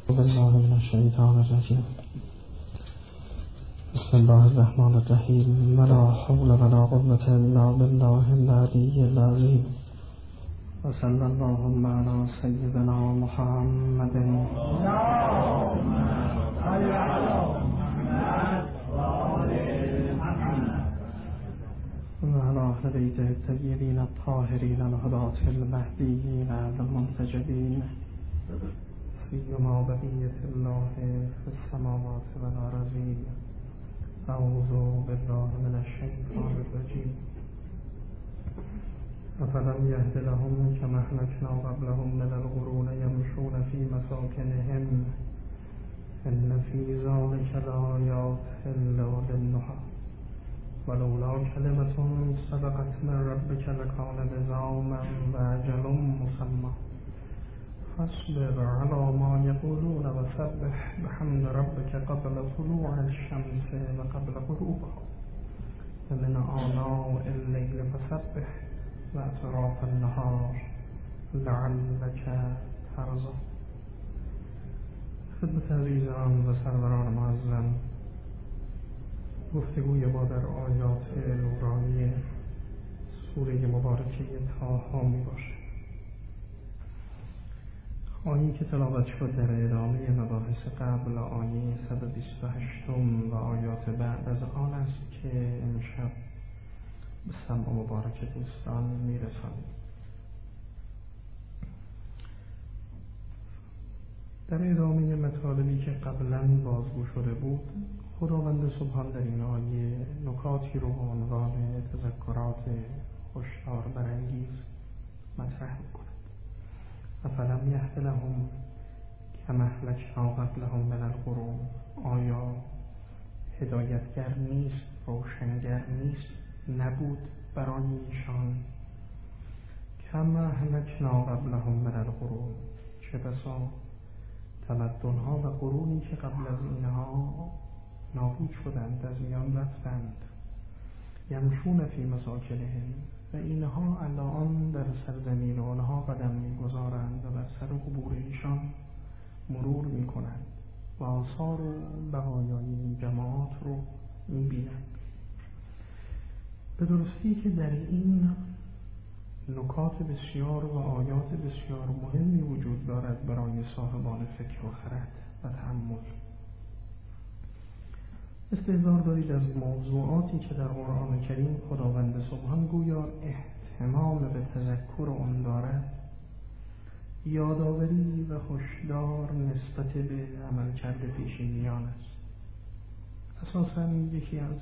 بالله من الشیطان الرجیم. بسم الله الرحمن الرحیم. ولا حول ولا قوة الا بالله العلی العظیم. و صلی اللهم علی سیدنا محمد و علی اهل بیته الطیبین الطاهرین الهداة المهدیین المنتجبین سیما بقیة الله فی السماوات والارضین. اعوذ بالله من الشیطان الرجیم. افلم یهد لهم کما اهلکنا قبلهم من القرون یمشون فی مساکنهم ان فی ذلک لآیات لأولی النهی ولولا کلمة سبقت من ربک لکان لزاما وأجل مسمى فاصبر على ما يقولون وسبح بحمد ربك قبل طلوع الشمس وقبل غروبها ومن آناء الليل فسبح وأطراف النهار لعلك ترضى. خدمت عزیزان و سروران معظم، گفتگوی ما در آیات نورانی سوره مبارکه طه می باشد. آیه‌ای که تلاوت شد در ادامه مباحث قبل آیه 128 و آیات بعد از آن است که امشب به سمع مبارک دوستان میرسانیم. در ادامه مطالبی که قبلا بازگو شده بود، خداوند سبحان در این آیه نکاتی رو به عنوان تذکرات هشدار برانگیز مطرح می‌کند. افلم یهد لهم کما اهلکنا قبلهم من القرون. آیا هدایتگر نیست، روشنگر نیست، نبود برای ایشان؟ کما اهلکنا قبلهم من القرون، چه بسا تمدن‌ها و قرونی که قبل از اینها نابود شدند، از میان رفتند. یمشون فی مساکنهم، و اینها الان در سرزمین آنها قدم می‌گذارند و بر سر قبور ایشان مرور می‌کنند و آثار و بقایای این جماعات رو می‌بینند. به درستی که در این نکات بسیار و آیات بسیار مهمی وجود دارد برای صاحبان فکر و خرد و تأمل. استحضار دارید از موضوعاتی که در قرآن کریم خداوند سبحان گویا اهتمام به تذکر آن دارد، یادآوری و هشدار نسبت به عملکرد پیشینیان است. اساساً یکی از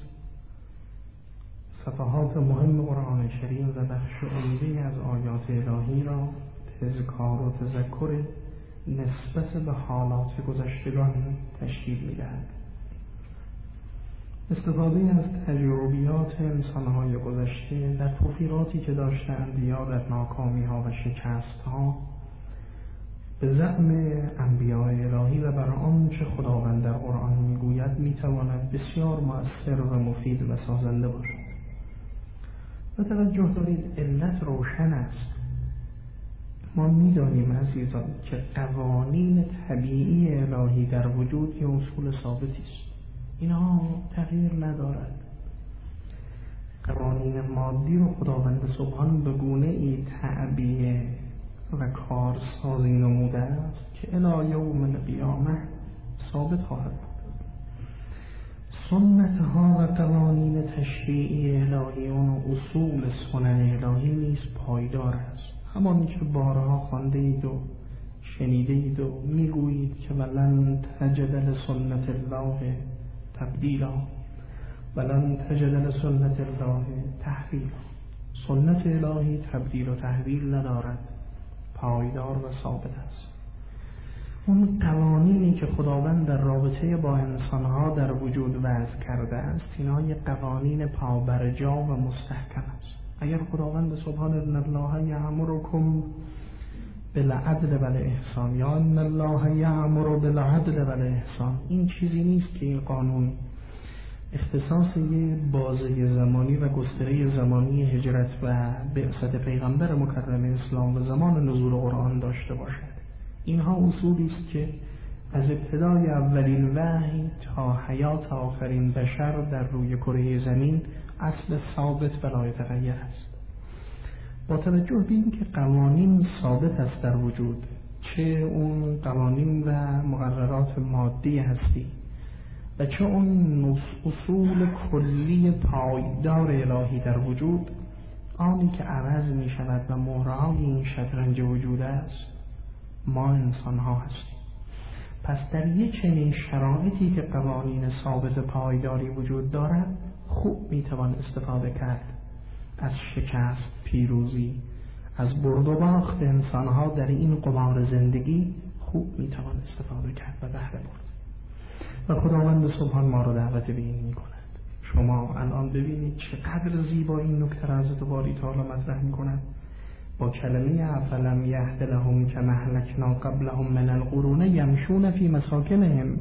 صفحات مهم قرآن کریم و بخش عمده از آیات الهی را تذکار و تذکر نسبت به حالات گذشتگان تشکیل می‌دهد. استفاده از تجربیات انسان‌های گذشته در توفیراتی که داشتند یا در ناکامی‌ها و شکست‌ها به زعم انبیاء الهی و بر آنچه خداوند در قرآن می‌گوید می‌تواند بسیار مؤثر و مفید و سازنده باشد. و توجه دارید علت روشن است. ما می‌دانیم عزیزان که قوانین طبیعی الهی در وجود یه اصول ثابتی است. اینها تغییر ندارد. قوانین مادی رو خداوند سبحان به گونه‌ای تعبیه و کارسازی نموده است که الی یوم القیامه ثابت خواهد بود. سنت ها و قوانین تشریعی الهی و اصول سنن الهی نیز پایدار است. همانی که بارها خوانده اید و شنیده اید و میگویید که ولن تجد لسنت الله تبدیلا ولن تجد لسنت الله تحویلا. سنت الهی تبدیل و تحویل ندارد، پایدار و ثابت است. اون قوانینی که خداوند در رابطه با انسانها در وجود وضع کرده است، اینها یک قوانین پابرجا و مستحکم است. اگر خداوند سبحان ان الله یأمرکم بالعدل والاحسان یا ان الله یأمر بالعدل والاحسان، این چیزی نیست که این قانون اختصاص یه بازه زمانی و گستره زمانی هجرت و بعثت پیغمبر مکرم اسلام و زمان نزول قرآن داشته باشد. اینها اصولی است که از ابتدای اولین وحی تا حیات آخرین بشر در روی کره زمین اصل ثابت و لا یتغیر است. با توجه به این که قوانین ثابت است در وجود، چه اون قوانین و مقررات مادی هستی و چه اون اصول کلی پایدار الهی در وجود، آنی که عوض می شود و مهرهای این شطرنج وجود است ما انسان ها هستیم. پس در یک چنین شرایطی که قوانین ثابت پایداری وجود دارد خوب می توان استفاده کرد از شکست، پیروزی، از برد و باخت انسان ها در این قمار زندگی خوب می توان استفاده کرد و بهره برد. و خداوند سبحان ما را دعوت به این می کند. شما الان ببینید چقدر زیبا این نکته را حضرت باری تعالی مطرح می کند با کلمه افلم یهد لهم کما اهلکنا قبلهم من القرون یمشون فی مساکنهم.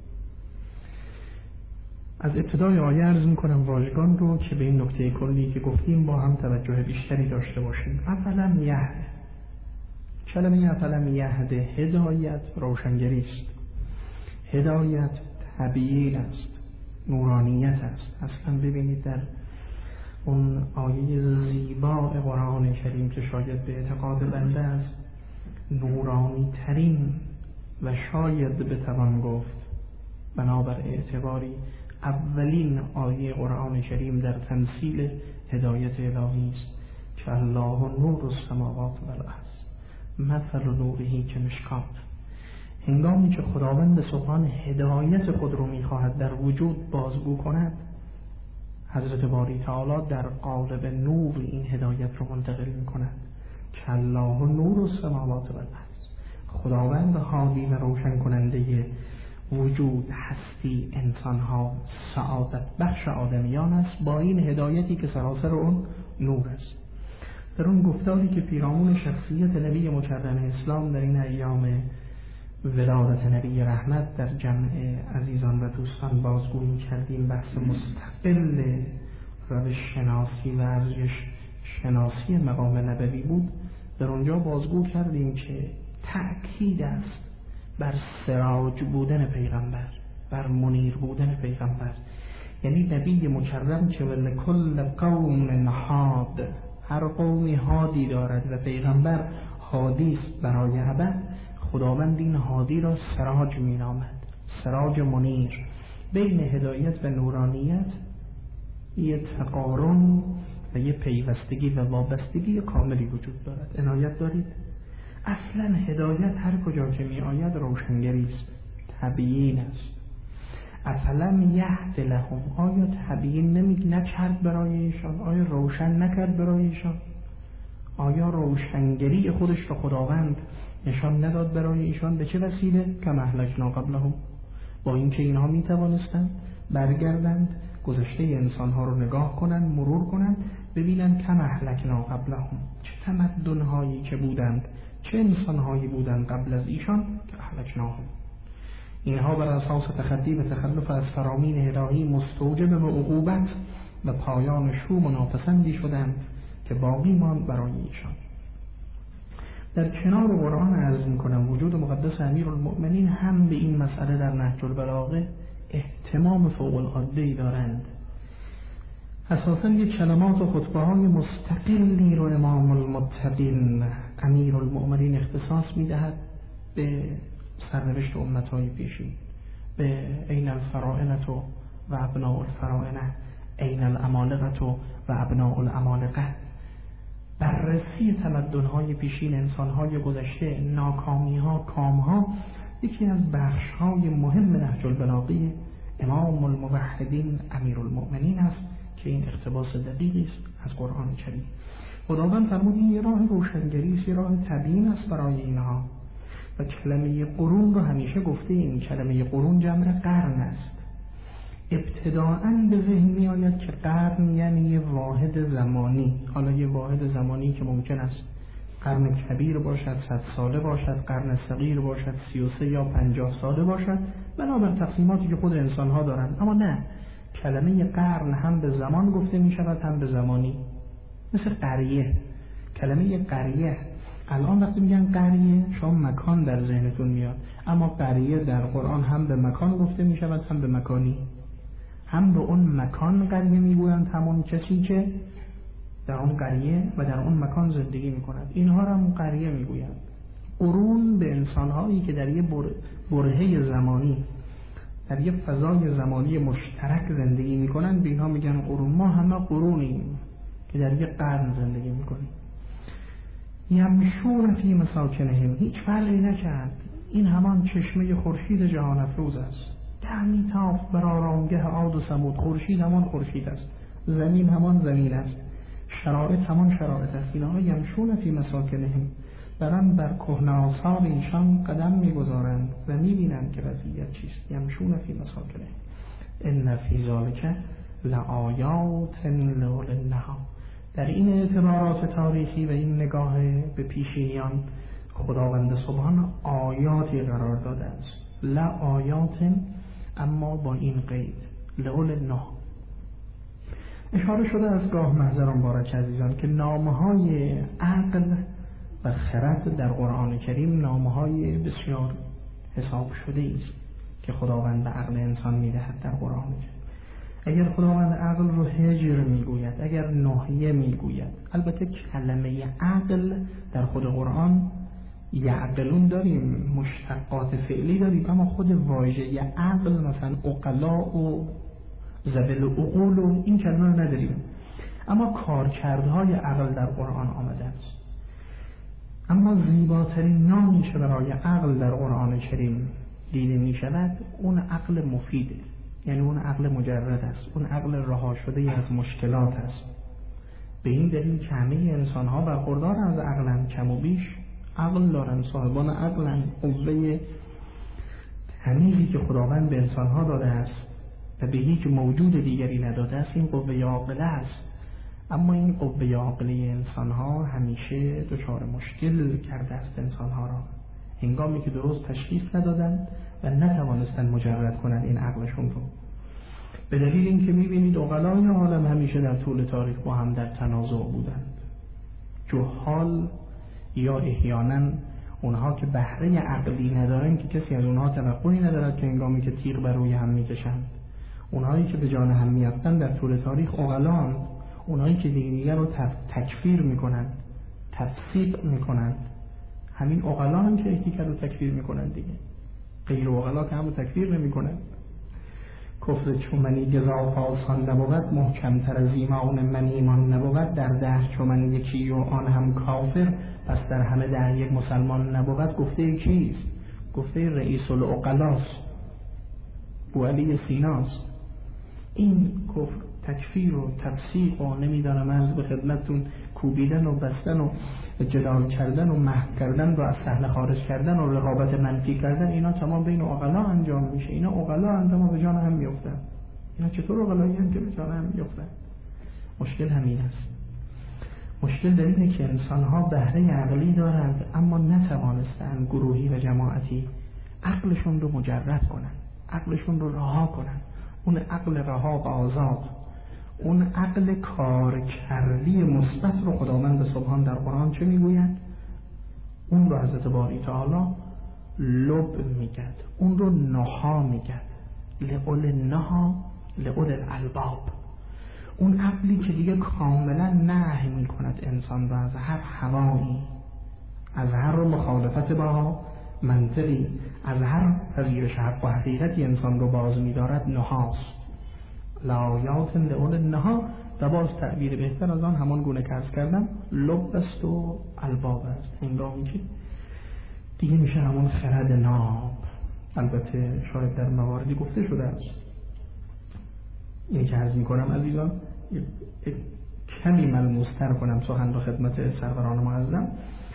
از ابتدای آیه عرض می کنم واژگان رو که به این نکته کلی که گفتیم با هم توجه بیشتری داشته باشیم. افلم یهد، کلمه افلم یهد هدایت روشنگری است، هدایت تبیین است، نورانیت است. اصلا ببینید در اون آیه زیبا قرآن کریم که شاید به اعتقاد بنده است نورانی ترین و شاید بتوان گفت بنابر اعتباری اولین آیه قرآن کریم در تمثیل هدایت الهی است که الله نور السماوات و الارض مثل نوره کمشکات. هنگامی که خداوند سبحان هدایت خود رو میخواهد در وجود بازگو کند، حضرت باری تعالی در قالب نور این هدایت رو منتقل میکند که الله نور السماوات و الارض. خداوند هادی و روشن کننده وجود، هستی، انسانها، سعادت بخش آدمیان است با این هدایتی که سراسر اون نور است. در اون گفتاری که پیرامون شخصیت نبی مکرم اسلام در این ایام ولادت نبی رحمت در جمع عزیزان و دوستان بازگویی کردیم، بحث مستقل روش شناسی و ارزش شناسی مقام نبوی بود. در اونجا بازگو کردیم که تأکید است بر سراج بودن پیغمبر، بر منیر بودن پیغمبر. یعنی نبی مکرم که ولکل قوم هاد، هر قومی هادی دارد و پیغمبر هادی است برای ابد. خداوند این هادی را سراج می نامد، سراج منیر. بین هدایت و نورانیت یه تقارن و یه پیوستگی و وابستگی کاملی وجود دارد. عنایت دارید؟ اصلا هدایت هر کجا که می آید روشنگری است، تبیین است. افلم یهد لهم، آیا تبیین نکرد برای ایشان؟ آیا روشن نکرد برای ایشان؟ آیا روشنگری خودش را خداوند نشان نداد برای ایشان؟ به چه وسیله؟ کما اهلکنا قبلهم، با اینکه اینها می توانستند برگردند گذشته انسانها رو نگاه کنند، مرور کنند، ببینند کما اهلکنا قبلهم، چه تمدن‌هایی که بودند، چه انسان‌هایی بودند قبل از ایشان که اهلکناهم. اینها بر اساس تخطی و تخلف از فرامین الهی مستوجب به عقوبت و پایان شوم و ناپسندی شدند که باقی ماند برای ایشان. در کنار قرآن عرض می‌کنم وجود مقدس امیرالمؤمنین هم به این مسئله در نهج البلاغه اهتمام فوق العاده‌ای دارند. اساساً یک کلمات و خطبه‌های مستقلی رو امام المتقین امیرالمؤمنین اختصاص می‌دهد به سرنوشت امت‌های پیشین، به این الفرائنة و ابناء الفرائنه، این العمالقه و ابناء العمالقه. بررسی تمدن‌های پیشین، انسان‌های گذشته، ناکامی‌ها، کام‌ها یکی از بخش‌های مهم نهج البلاغه امام الموحدین امیرالمؤمنین است که این اقتباس دقیقی است از قرآن کریم. خداوند فرمود این یه راه روشنگری است، یه راه تبیین است برای اینها. و کلمه قرون رو همیشه گفته این کلمه قرون جمع قرن است. ابتداءً به ذهن می آید که قرن یعنی یه واحد زمانی، حالا یه واحد زمانی که ممکن است قرن کبیر باشد، 100 ساله باشد، قرن صغیر باشد، 33 یا 50 ساله باشد، بنابر تقسیماتی که خود انسان ها دارند. اما نه، کلمه قرن هم به زمان گفته می شود هم به زمانی. مثل قریه، کلمه قریه الان وقتی میگن قریه شما مکان در ذهنتون میاد، اما قریه در قرآن هم به مکان گفته میشود هم به مکانی. هم به اون مکان قریه میگویند، همون کسی که در اون قریه و در اون مکان زندگی میکند، اینها را هم قریه میگویند. قرون به انسانهایی که در یه برهه زمانی، در یه فضای زمانی مشترک زندگی میکنند، به اینها میگن قرون. ما همه قرونیم که در یه قرن زندگی میکنیم. یمشون فی مساکنهم، هیچ فرقی نکرد، این همان چشمه خورشید جهان افروز است. در میتافت بر آرامگه عاد و ثمود، خورشید همان خورشید است، زمین همان زمین است، شرایط همان شرایط است. اینها یمشون فی مساکنهم، برن بر کهنه آثار ایشان قدم میگذارند و میبینند که وضعیت چیست. یمشون فی مساکنهم ان فی ذلک لآیات لأولی النهی. در این اعتبارات تاریخی و این نگاه به پیشینیان خداوند سبحان آیاتی قرار داده است. لآیات، اما با این قید لأولی النهی. اشاره شده از گاه محضران بارک عزیزان که نامهای عقل و خرد در قرآن کریم نامهای بسیار حساب شده است که خداوند به عقل انسان میدهد در قرآن کریم. اگر خداوند عقل رو هجر میگوید، اگر نهیه میگوید، البته کلمه عقل در خود قرآن یعقلون داریم، مشتقات فعلی داریم، اما خود واژه عقل مثلا عقلا و زبل عقول و این کلمه رو نداریم، اما کارکردهای عقل در قرآن آمده است. اما زیباترین نامی که برای عقل در قرآن کریم دیده می شود اون عقل مفیده، یعنی اون عقل مجرد است، اون عقل رها شده از مشکلات است. به این دلیل که همه انسان ها برخوردار از عقلن، کم و بیش عقل دارن، صاحبان عقلن. قوه تمیزی که خداوند به انسان ها داده است و به هیچ موجود دیگری نداده است این قوه عاقله است. اما این قوه عاقله انسان ها همیشه دچار مشکل کرده است انسان ها را، هنگامی که درست تشخیص ندادند و نتوانستند مجرد کنند این عقلشون رو. به دلیل اینکه میبینید عقلای عالم همیشه در طول تاریخ با هم در تنازع بودند. جهال یا احیانا اونها که بهره عقلی ندارن که کسی از اونها توقعی ندارد که هنگامی که تیغ بر روی هم میکشند، اونهایی که به جان هم میافتند در طول تاریخ عقلاند، اونهایی که دیگر رو تکفیر میکنند، تفسیق میکنند، همین عقلا هم که یکدیگر رو تکفیر میکنند دیگه. غیر عقلا که هم رو تکفیر نمیکنند. کفر چون منی گزاف آسان نبود، محکمتر از ایمان من ایمان نبود. در ده چون من یکی و آن هم کافر، پس در همه ده یک مسلمان نبود. گفته کیست؟ گفته رئیس العقلاست، بو علی سیناست. این کفر تکفیر و تفسیق و نمیدانم از به خدمتون کوبیدن و بستن و جدال کردن و محو کردن و از صحنه خارج کردن و رقابت منفی کردن، اینا تمام بین عقلا انجام میشه. اینا عقلا انجام به جان هم میافتن. اینا چطور عقلایی هم که به جان هم میافتن؟ مشکل همین است. مشکل در اینه که انسان‌ها بهره عقلی دارند اما نتوانستند گروهی و جماعتی عقلشون رو مجرد کنن، عقلشون رو رها کنن. اون عقل رها و آزاد، اون عقل کارکردی مثبت رو خداوند سبحان در قرآن چه میگوید؟ اون رو حضرت باری تعالی لب میگد، اون رو نها میگد، لأولی النهی لأولی الالباب. اون عقلی که دیگه کاملا نهی میکند انسان رو از هر هوایی، از هر مخالفت با منطقی، از هر پذیرش حق و حقیقتی انسان رو باز می‌دارد. نهاست، لآیات لأولی النهی. و باز تعبیر بهتر از آن همان گونه که عرض کردم لب است و الباب است، هنگامی که دیگه میشه همون خرد ناب. البته شاید در مواردی گفته شده است، اینی که عرض میکنم عزیزان کمی ملموس‌تر کنم سخن رو خدمت سروران معظم.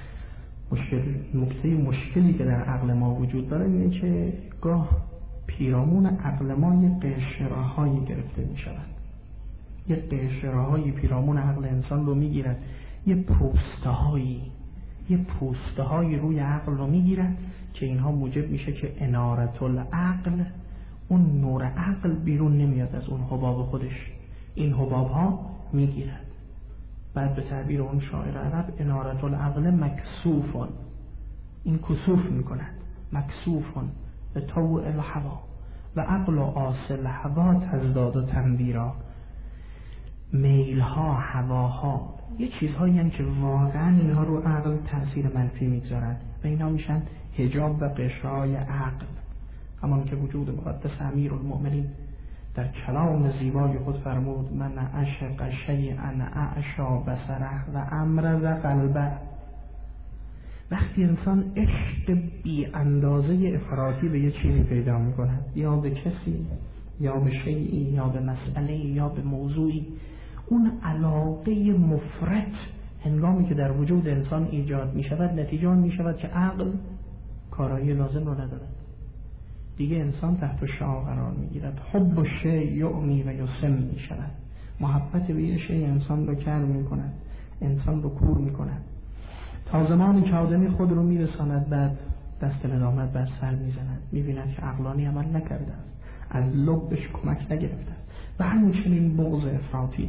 مشکلی که در عقل ما وجود داره اینه که گاه پیرامون عقل ما یه قشرهایی گرفته می شود، یه قشرهایی پیرامون عقل انسان رو می گیرد، یه پوسته هایی روی عقل رو می گیرد که اینها موجب میشه که انارت العقل، اون نور عقل بیرون نمیاد از اون حباب خودش. این حباب ها می گیرد بعد به تعبیر اون شاعر عرب انارت العقل مکسوفون، این کسوف میکند، مکسوفون به طوع الهوا و عقل و آصل هوا تزداد و تنویرا. میلها، هواها یه چیزهایی هستند که واقعا اینها رو عقل تأثیر منفی میگذارند و اینا میشن حجاب و قشرهای عقل. همان که وجود مقدس امیرالمؤمنین در کلام زیبای خود فرمود من عشق شیئا اعشا بصره و امرض قلبه. وقتی انسان عشق بی اندازه افراطی به یه چیزی پیدا میکنه، یا به کسی یا به شیئی یا به مسئله یا به موضوعی، اون علاقه مفرط هنگامی که در وجود انسان ایجاد میشود، نتیجه آن میشود که عقل کارایی لازم رو ندارد. دیگه انسان تحت شعاع قرار میگیرد. حب و شیء یعمی و یسم میشود. محبت به یه شیء انسان رو کر میکند، انسان رو کور میکند، تا زمانی که آدمی خود رو میرساند بعد دست ندامت بر سر میزند، میبیند که عقلانی عمل نکرده است، از لبش کمک نگرفته است. و همچنین بغض افراطی،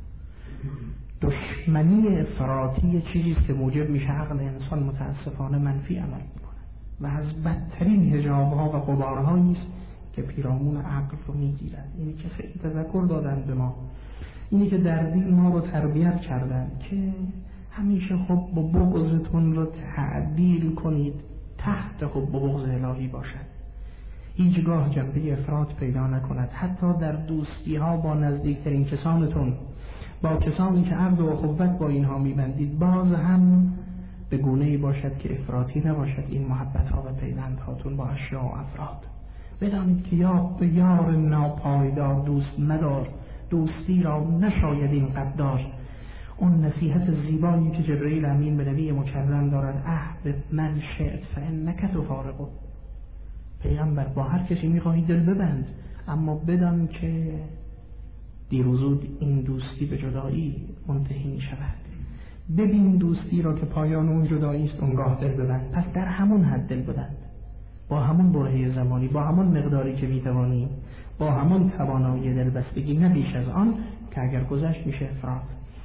دشمنی افراطی چیزیست که موجب میشه عقل انسان متاسفانه منفی عمل میکنه و از بدترین حجابها و غبارهایی است که پیرامون عقل رو میگیرد. اینی که خیلی تذکر دادن به ما، اینی که در دین ما رو تربیت کردن که همیشه حب و بغضتون رو تعدیل کنید تحت حب و بغض الهی باشد، هیچگاه جنبه افراط پیدا نکند. حتی در دوستی ها با نزدیکترین کسانتون، با کسانی که عقد و اخوت با اینها میبندید، باز هم به گونه‌ای باشد که افراطی نباشد این محبت ها و پیوند هاتون با اشیاء و افراد. بدانید که یا به یار ناپایدار دوست مدار، دوستی را نشاید این قدر. اون نصیحت زیبایی که جبرئیل امین به نبی مکرم دارد، احبب من شئت فانک تفارقه. پیغمبر با هر کسی میخواهی دل ببند، اما بدان که دیر و زود این دوستی به جدایی منتهی میشود. ببین دوستی را که پایان اون جدایی است، اونگاه دل ببند. پس در همون حد دل ببند، با همون برهه زمانی، با همون مقداری که میتوانی، با همون توانایی دلبستگی، نه بیش از آن که اگر گذشت میشه افراط.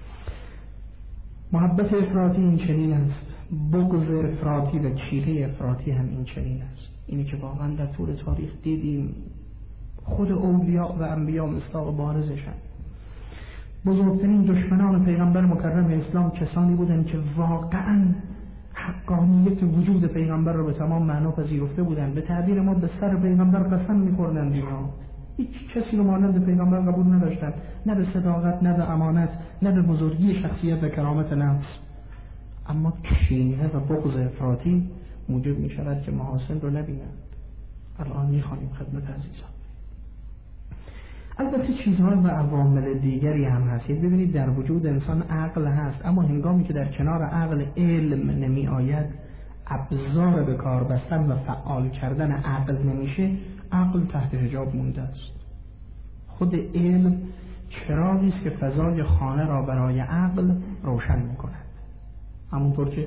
محبت افراطی این چنین است، بغض افراطی و چیره افراطی هم این چنین است. اینی که واقعا در طول تاریخ دیدیم خود اولیاء و انبیاء مصداق بارزشن. بزرگترین دشمنان پیغمبر مکرم اسلام کسانی بودند که واقعا حقانیت وجود پیغمبر را به تمام معنا پذیرفته بودند. به تعبیر ما به سر پیغمبر قسم می‌خوردند. اینا هیچ کسی رو مانند پیغمبر قبول نداشتند، نه به صداقت، نه به امانت، نه به بزرگی شخصیت و کرامت نفس. اما کینه و بغض افراطی موجب می شود که محاسن رو نبینند. الان می خوانیم خدمت عزیزان. البته چیزها و عوامل دیگری هم هست. ببینید در وجود انسان عقل هست، اما هنگامی که در کنار عقل علم نمی آید، ابزار به کار بستن و فعال کردن عقل نمیشه، عقل تحت حجاب مونده است. خود علم چراغی است که فضای خانه را برای عقل روشن می کند. همونطور که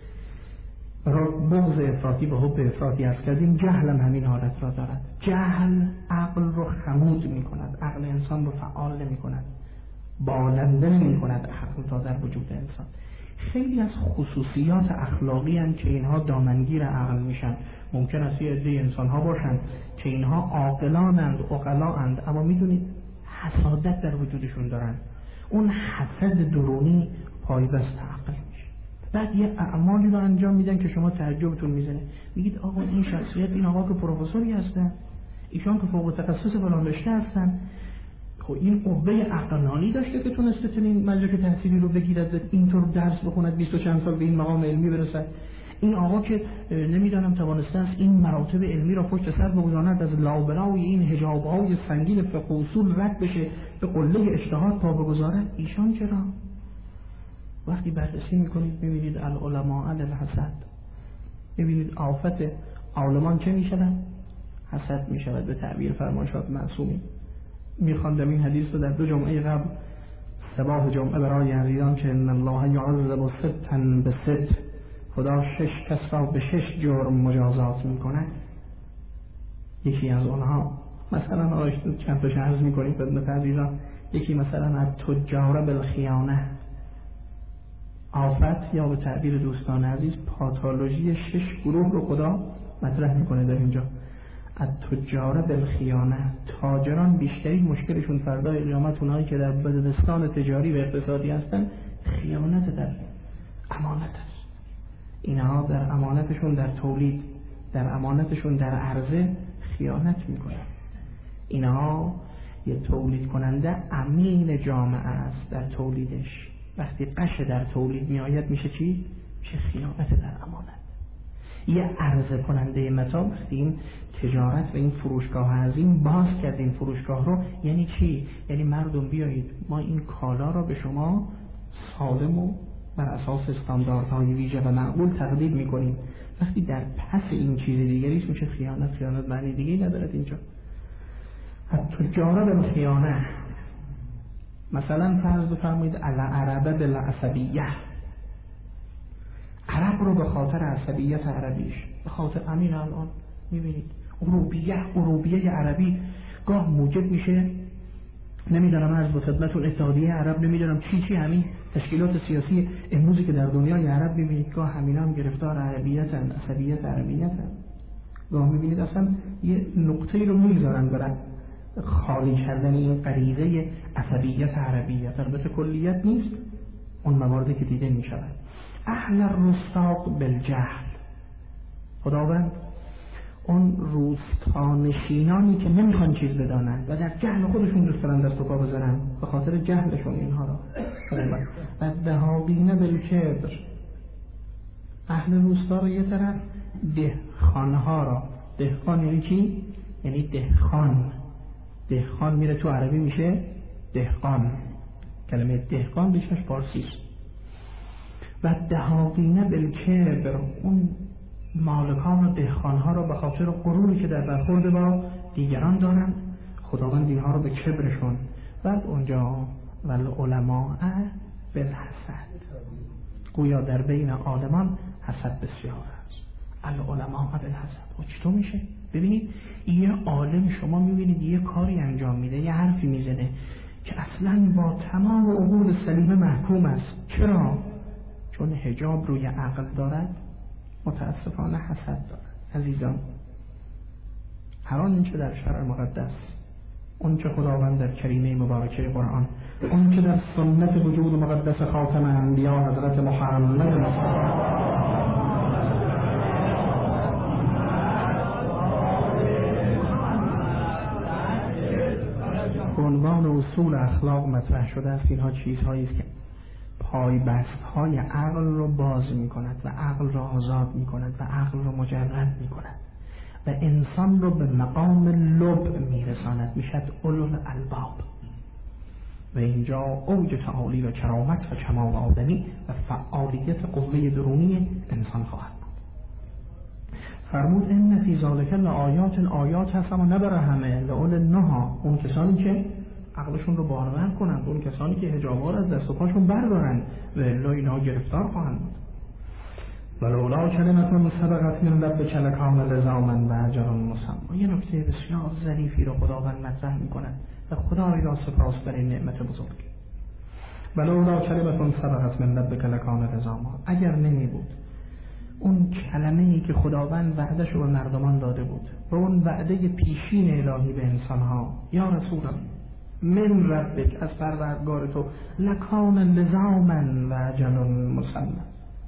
بغض افراطی به حب افراطی عرض کردیم، جهل هم همین حالت را دارد. جهل عقل رو خمود می کند، عقل انسان رو فعال نمی کند، بالنده نمی کند عقل تا در وجود انسان. خیلی از خصوصیات اخلاقی هستند که اینها دامنگیر عقل میشن. ممکن است یه عده انسان ها باشند که اینها عاقلانند، عقلااند، اما میدونید حسادت در وجودشون دارن. اون حسد درونی پایبست عقل میشه. بعد یه اعمالی رو انجام میدن که شما تعجبتون میزنه، میگید آقا این شخصیت، این آقا که پروفسوری هستن، ایشان که فوق تخصص فلان رشته هستن، خب این قوه عقلانی داشته که تونسته چنین مدرک تحصیلی رو بگیرد، اینطور درس بخوند، 20 و چند سال به این مقام علمی برسد. این آقا که نمیدانم توانسته است این مراتب علمی را پشت سر بگذارد، از لابلای این حجاب‌های سنگین فقه و اصول رد بشه، به قله اجتهاد پا بگذارد. ایشان چرا؟ وقتی بررسی میکنید میبینید العلماء الحسد، میبینید آفت عالمان چه میشود؟ حسد میشود. به تعبیر فرمایشات معصومی میخواندم این حدیث رو در 2 جمعه قبل صباح جمعه برای عزیزان که ان الله یعذب ستا بست، خدا 6 کس را به 6 جرم مجازات میکند. یکی از اونها مثلا چند تا عرض میکنیم خدمت عزیزان، یکی مثلا از تجار بالخیانه، آفت یا به تعبیر دوستان عزیز پاتولوژی 6 گروه رو خدا مطرح میکنه در اینجا. التجار بالخیانه، تاجران بیشترین مشکلشون فردای قیامت اونایی که در بدبستان تجاری و اقتصادی هستن خیانت در امانت است. اینها در امانتشون در تولید، در امانتشون در عرضه خیانت میکنن. اینها یه تولید کننده امین جامعه است در تولیدش، وقتی قش در تولید میآید میشه چی؟ میشه خیانت در امانت. یه عرضه کننده متاع وقتی این تجارت و این فروشگاه عظیم باز کرد این فروشگاه رو، یعنی چی؟ یعنی مردم بیایید ما این کالا را به شما سالم و بر اساس استانداردهای ویژه و معقول تقدیم میکنیم. وقتی در پس این چیز دیگریش میشه خیانت. خیانت معنی دیگری ندارد اینجا. التجار بالخیانه، مثلا فرض بفرمایید العربه بالعصبیه، عرب رو به خاطر عصبیت عربیش، به خاطر همین الان میبینید اروبیه عربی گاه موجب میشه، نمیدونم عرض به خدمتتون اتحادیه عرب، نمیدونم چی همین تشکیلات سیاسی امروزی که در دنیای عرب میبینید گاه همینا هم گرفتار عربیتن، عصبیت عربیتن. گاه میبینید اصلا یه نقطه‌ای رو میذارن برای خالی کردن این غریزه عصبیت عربیت. البته کلیت نیست، اون مواردی که دیده میشود. اهل الرستاق بالجهل، خداوند اون روستانشینانی که نمیخوان چیز بدانند و در جهل خودشون دوست دارن دست و پا بزنن به خاطر جهلشون اینها را و دهاقینه بالکبر، اهل روستا رو یه طرف، دهخانها را، دهخان یعنی چی؟ یعنی دهخان میره تو عربی میشه دهقان، کلمه دهقان بیشترش فارسی است. و دهاقینه بالکبر، اون مالکان و دهخانها را به خاطر غروری که در برخورد با دیگران دارن خداوند اینها رو به کبرشون. بعد اونجا والعلماء بالحسد، گویا در بین عالمان حسد بسیار است. العلماء بالحسد. و چطور میشه؟ ببینید یه عالم شما میبینید یه کاری انجام میده، یه حرفی میزنه که اصلا با تمام عقول سلیمه محکوم است. چرا؟ چون حجاب روی عقل دارد، متاسفانه حسد دارد. عزیزان، هر آنچه در شرع مقدس، اون چه خداوند در کریمه مبارکه قرآن، اون چه در سنت وجود مقدس خاتم انبیا حضرت محمد مصطفی به عنوان اصول اخلاق مطرح شده است، اینها چیزهایی است که پایبست‌های عقل رو باز می‌کند و عقل رو آزاد می‌کند و عقل رو مجرد می‌کند و انسان رو به مقام لب می‌رساند، میشد اولو الالباب. و اینجا اوج تعالی و کرامت و کمال آدمی و فعالیت قوه درونی انسان خواهد بود. فرمود ان فی ذلک لآیات، آیات هست اما نه برای همه، لأولی النهی، اون کسانی که عقلشون رو بارور کنند، اون کسانی که حجاب‌ها رو از دست و پاشون بردارند و الا اینا گرفتار خواهند بود. ولولا کلمة سبقت من ربک لکان لزاما و اجل مسمى. یه نکته بسیار ظریفی رو خداوند مطرح می‌کند و خدای را سپاس برای نعمت بزرگ. ولولا کلمة سبقت من ربک لکان لزاما، اگر نمی بود اون کلمه‌ای که خداوند وعده‌اش رو به مردمان داده بود و اون وعده پیشین الهی به انسان‌ها، یا رسول من ربک، از پروردگار تو، لکان لزاما و اجل مسمى.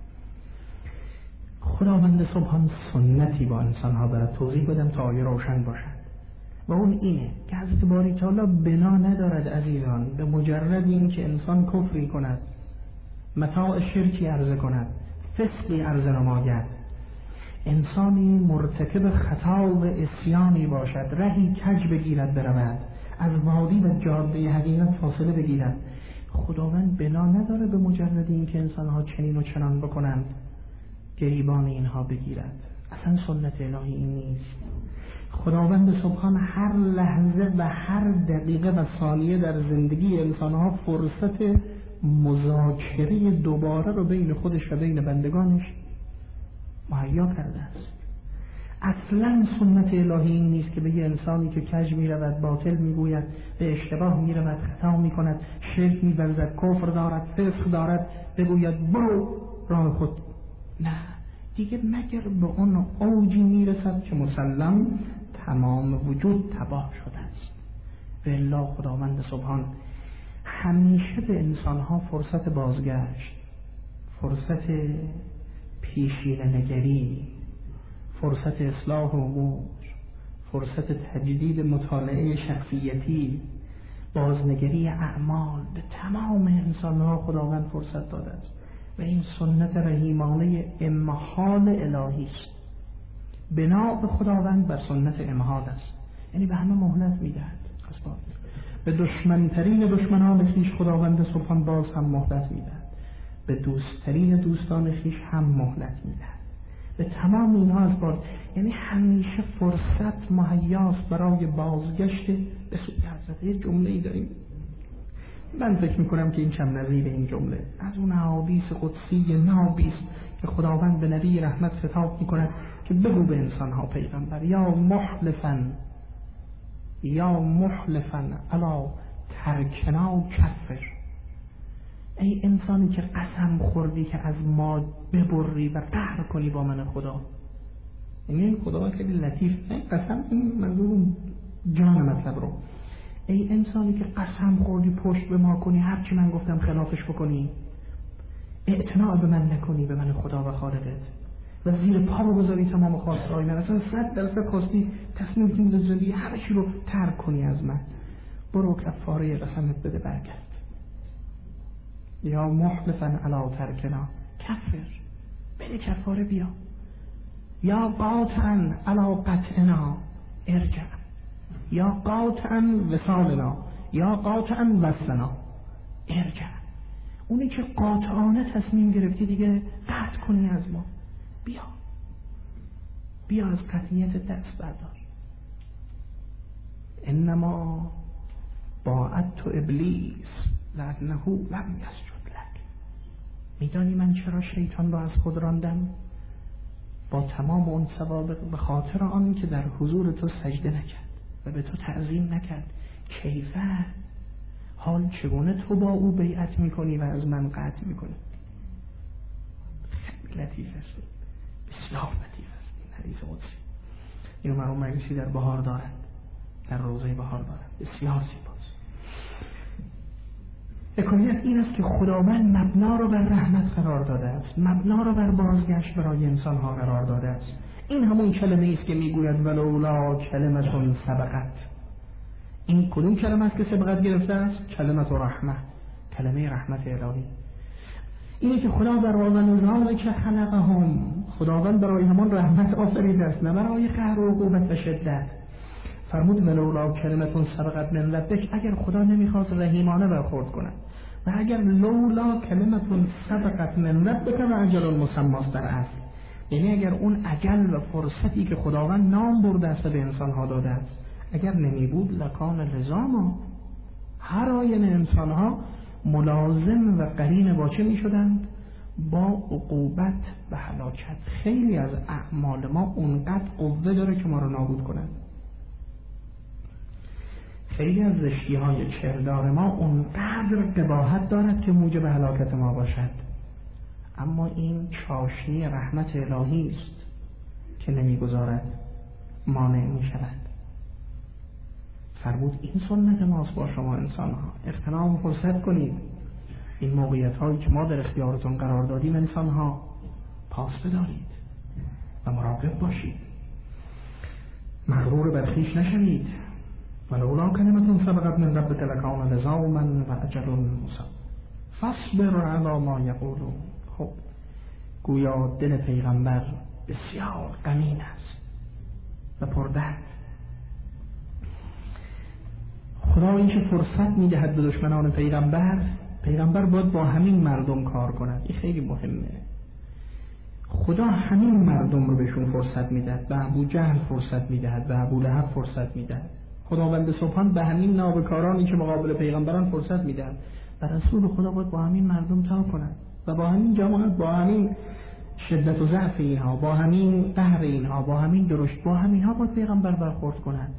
خداوند سبحان سنتی با انسان‌ها برای توضیح بدم تا آیه روشن باشد و اون اینه که حضرت باری تعالی بنا ندارد عزیزان به مجرد این که انسان کفری کند، متاع شرکی عرضه کند، فسقی عرضه نماید، انسانی مرتکب خطا و عصیانی باشد، رهی کج بگیرد برود، از وادی و جاده حقیقت فاصله بگیرد، خداوند بنا نداره به مجرد این که انسان‌ها چنین و چنان بکنند گریبان اینها بگیرد. اصلا سنت الهی این نیست. خداوند سبحان هر لحظه و هر دقیقه و ثانیه در زندگی انسان‌ها فرصت مذاکره دوباره رو بین خودش و بین بندگانش مهیا کرده است. اصلا سنت الهی این نیست که به یه انسانی که کج میرود، باطل میگوید، به اشتباه میرود، خطا میکند، شرک می‌ورزد، کفر دارد، فسق دارد، بگوید برو راه خود. نه دیگه، مگر به اون اوجی میرسد که مسلم تمام وجود تباه شده است. و الا خداوند سبحان همیشه به انسانها فرصت بازگشت، فرصت پیشینه نگری، فرصت اصلاح امور، فرصت تجدید مطالعه شخصیتی، بازنگری اعمال به تمام انسانها خداوند فرصت داده است و این سنت رحیمانه امهال الهی است. بنا به خداوند بر سنت امهال است، یعنی به همه مهلت میدهد. به دشمنترین دشمنان خویش خداوند سبحان باز هم مهلت میدهد، به دوستترین دوستان خویش هم مهلت میدهد. به تمام اینها از بار، یعنی همیشه فرصت مهیاست برای بازگشت به سوی حضرت. یک جمله‌ای داریم، من فکر میکنم که این چند نظیر این جمله از اون احادیث قدسی نابی است که خداوند به نبی رحمت خطاب میکند که بگو به انسانها پیغمبر یا محلفا علی ترکنا کفر، ای انسانی که قسم خوردی که از ما ببری و قهر کنی با من خدا. این خدا خیلی لطیف، این قسم این منظور جان مطلب رو، ای انسانی که قسم خوردی پشت به ما کنی، هر چی من گفتم خلافش بکنی، اعتنا به من نکنی، به من خدا و خالقت، و زیر پا بگذاری تمام خواستهای من، اصلا 100% خواستی تصمیم گیری در زندگی همه چی رو ترک کنی از من، برو کفاره قسمت بده برگرد. یا محلفا علی ترکنا کفر، بده کفاره بیا. یا قاطعا علی قطعنا ارجع، یا قاطعا وصالنا، یا قاطعا وصلنا ارجع. اونی که قاطعانه تصمیم گرفتی دیگه قطع کنی از ما، بیا از قطعیت دست بردار. انما باعت ابلیس لعنه لم یسجد لک. میدانی من چرا شیطان را از خود راندم؟ با تمام اون سوابق، به خاطر آن که در حضور تو سجده نکرد و به تو تعظیم نکرد. کیفه، حال چگونه تو با او بیعت میکنی و از من قطع میکنی؟ خیلی لطیف است، بسیار لطیف است این حدیث قدسی. اینو مرحوم مجلسی در بهار دارد، در روضه بهار دارد، بسیار زیباست. حکایت این است که خداوند مبنا رو بر رحمت قرار داده است، مبنا رو بر بازگشت برای انسانها قرار داده است. این همون کلمه است که میگوید ولولا کلمة سبقت. این کدوم کلمه است که سبقت گرفته است؟ کلمة رحمه، کلمه رحمت الهی. اینه که خدا در آن که خلقهم، خداوند برای همان رحمت آفریده است، نه برای قهر و عقوبت و شدت. فرمود ولولا کلمة سبقت من ربک، اگر خدا نمیخواست رحیمانه برخورد کند، و اگر لولا کلمة سبقت من ربک و اجل مسمى در اصل، یعنی اگر اون اجل و فرصتی که خداوند نام برده است به انسانها داده است اگر نمی بود، لکان لزاما، هر آین انسانها ملازم و قرین با چه می شدند؟ با عقوبت و هلاکت. خیلی از اعمال ما اونقدر قوه داره که ما رو نابود کنند. خیلی از زشتی های کردار ما اونقدر قباحت دارد که موجب هلاکت ما باشد. اما این چاشنی رحمت الهی است که نمیگذارد، مانع می شود. فرمود این سنت ماست با شما انسان ها، اغتنام فرصت کنید. این موقعیت هایی که ما در اختیارتون قرار دادیم انسان ها، پاس بدارید و مراقب باشید، مغرور بر خویش نشوید. ولولا کلمة سبقت من ربک لکان لزاما و اجل مسمى فاصبر علی ما یقولون. خب گویا دل پیغمبر بسیار غمین است و پردرد. خدا این که فرصت میدهد به دشمنان پیغمبر باید با همین مردم کار کند. این خیلی مهمه. خدا همین مردم رو بهشون فرصت میدهد، به ابو جهل فرصت میدهد، به ابو لهب فرصت میدهد. خداوند سبحان به همین نابکارانی که مقابل پیغمبران فرصت میدهد. و رسول خدا باید با همین مردم تا کند و با همین جماعت، با همین شدت و ضعف اینها، با همین قهر اینها، با همین درشت، با همینها باید پیغمبر برخورد کند.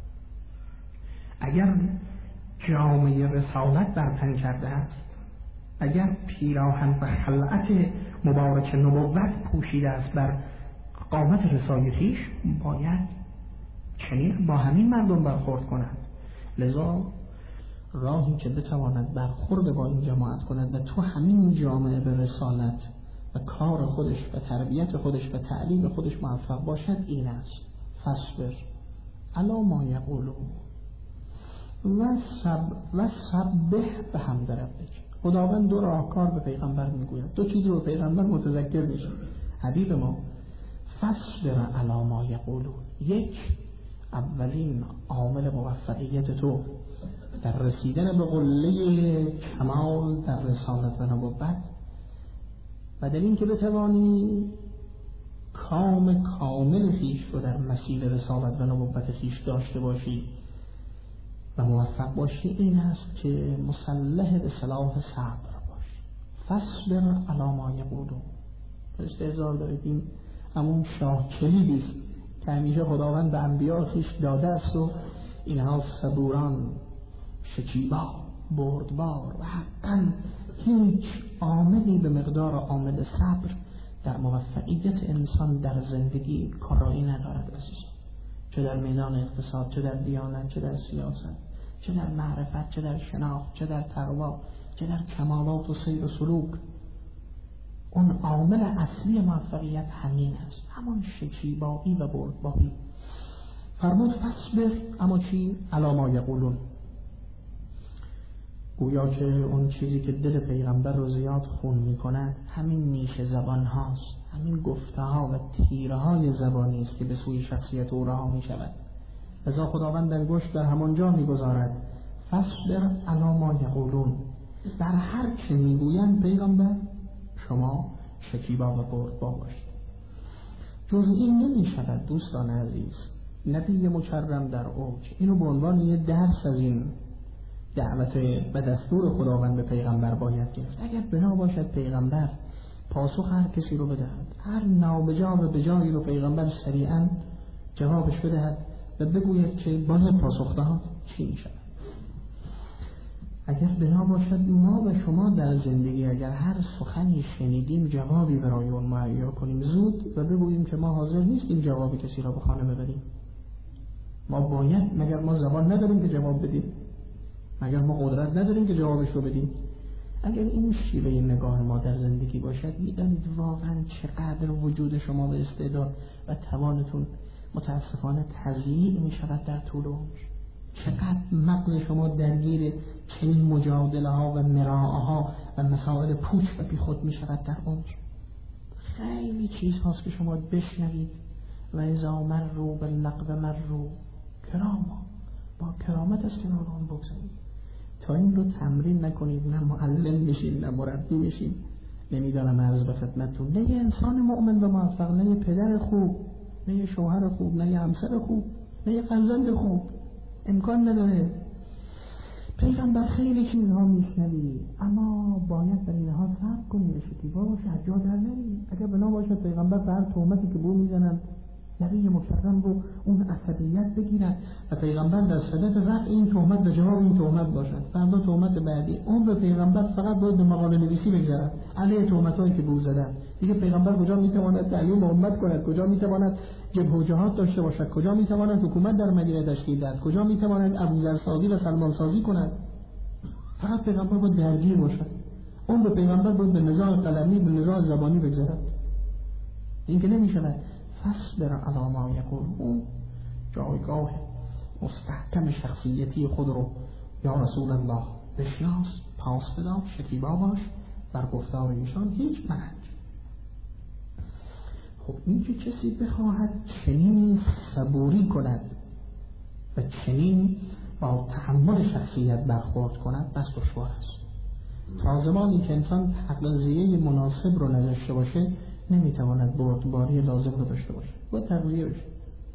اگر جامعه رسالت بر تن کرده است، اگر پیراهن و خلعت مبارک نبوت پوشیده است بر قامت رسای خویش، باید چنین با همین مردم برخورد کند. لذا راهی که بتواند برخورد با این جماعت کند و تو همین جامعه به رسالت و کار خودش و تربیت خودش و تعلیم خودش موفق باشد این است: فاصبر علی ما یقولون و سبح بحمد ربک. خداوند دو راهکار به پیغمبر میگوید، دو چیز رو به پیغمبر متذکر میشه. حبیب ما، فاصبر علی ما یقولون، یک، اولین عامل موفقیت تو در رسیدن به قله کمال در رسالت و نبوت و در این که بتوانی کام کامل خیش رو در مسیر رسالت و نبوت خیش داشته باشی و موفق باشی، این است که مسلح به سلاح صبر باشی. فاصبر علی ما یقولون. استهزار دارید، این همون شاه کلیدیست که همیشه خداوند به انبیاء خیش داده است و اینها صبوران، شکیبا، بردبار و حقا هیچ عاملی به مقدار عامل صبر در موفقیت انسان در زندگی کارایی ندارد عزیز. چه در میدان اقتصاد، چه در دیانت، چه در سیاست، چه در معرفت، چه در شناخت، چه در تقوا، چه در کمالات و سیر و سلوک. اون عامل اصلی موفقیت همین است، همون شکیبایی و بردباری. فرمود فاصبر، اما چی؟ علی ما یقولون. گویا که اون چیزی که دل پیغمبر رو زیاد خون میکنه همین نیش زبان هاست، همین گفته ها و تیره های زبانی است که به سوی شخصیت او رها می شود. لذا خداوند در گوش در همانجا میگذارد فاصبر علی ما یقولون. در هر چه میگویند پیغمبر شما شکیبا و بردبار باشید. جز این نمی شود دوستان عزیز. نبی مکرم در اوج اینو به عنوان یه درس از این دعوت به دستور خداوند به پیغمبر باید گرفت. اگر بنا باشد پیغمبر پاسخ هر کسی رو بدهد، هر نابجا و بجایی رو پیغمبر سریعا جوابش بدهد و بگوید که باید پاسخ داد، چی می شود؟ اگر بنا باشد ما و شما در زندگی اگر هر سخنی شنیدیم جوابی برای اون مهیا کنیم زود و بگوییم که ما حاضر نیستیم جواب کسی را به خانه ببریم. ما باید، مگر ما زبان نداریم که جواب بدیم؟ مگر ما قدرت نداریم که جوابش رو بدیم؟ اگر این شیوه نگاه ما در زندگی باشد، میدانید واقعا چقدر وجود شما به استعداد و توانتون متاسفانه تضییع می شود در طول عمر. چقدر مغز شما درگیر چنین مجادله ها و مراعه و مسائل پوچ و بی خود می شود در عمر. خیلی چیز هاست که شما بشنوید و اذا مروا باللغو مروا کراما، با کرامت از کنار آن بگذارید. تا این رو تمرین نکنید، نه معلم میشین نه مربی میشین. نمیدانم عرض به خدمتتون، نه یه انسان مؤمن و موفق، نه یه پدر خوب، نه یه شوهر خوب، نه یه همسر خوب، نه یه فرزند خوب، امکان نداره. پیغمبر خیلی چیزها میشنوی اما باید در اینها صبر کنی، شکیبا باشه، از جا در نری. اگر بنا باشد پیغمبر بر تهمتی که بو میزنن نبی مکرم رو اون عصبیت بگیرد و پیغمبر در صدد رفع این تهمت و جواب این تهمت باشد، فردا تهمت بعدی اون به پیغمبر فقط باید به مقاله نویسی بگذارد علیه تهمتایی که به او زدن. دیگه پیغمبر کجا میتواند تعلیم امت کند، کجا میتواند جبهه و جهاد داشته باشد، کجا میتواند حکومت در مدینه تشکیل دهد، کجا میتواند ابوذر سازی و سلمان سازی کند؟ فقط پیغمبر باید درگیر باشد. اون به پیغمبر باید به نزاع قلمی، به نزاع زبانی بگذارد. این که نمیشود. فاصبر علی ما یقولون. جایگاه مستحکم شخصیتی خود رو یا رسول الله بشناس، پاس بدا، شکیبا باش، بر گفتار ایشان هیچ منهج. خب این که کسی بخواهد چنین صبوری کند و چنین با تحمل شخصیت برخورد کند بس دشوار است. تا زمانی که انسان تغذیه مناسب رو نداشته باشه نمیتواند بردباری لازم رو داشته باشه. باید تغذیه بشه.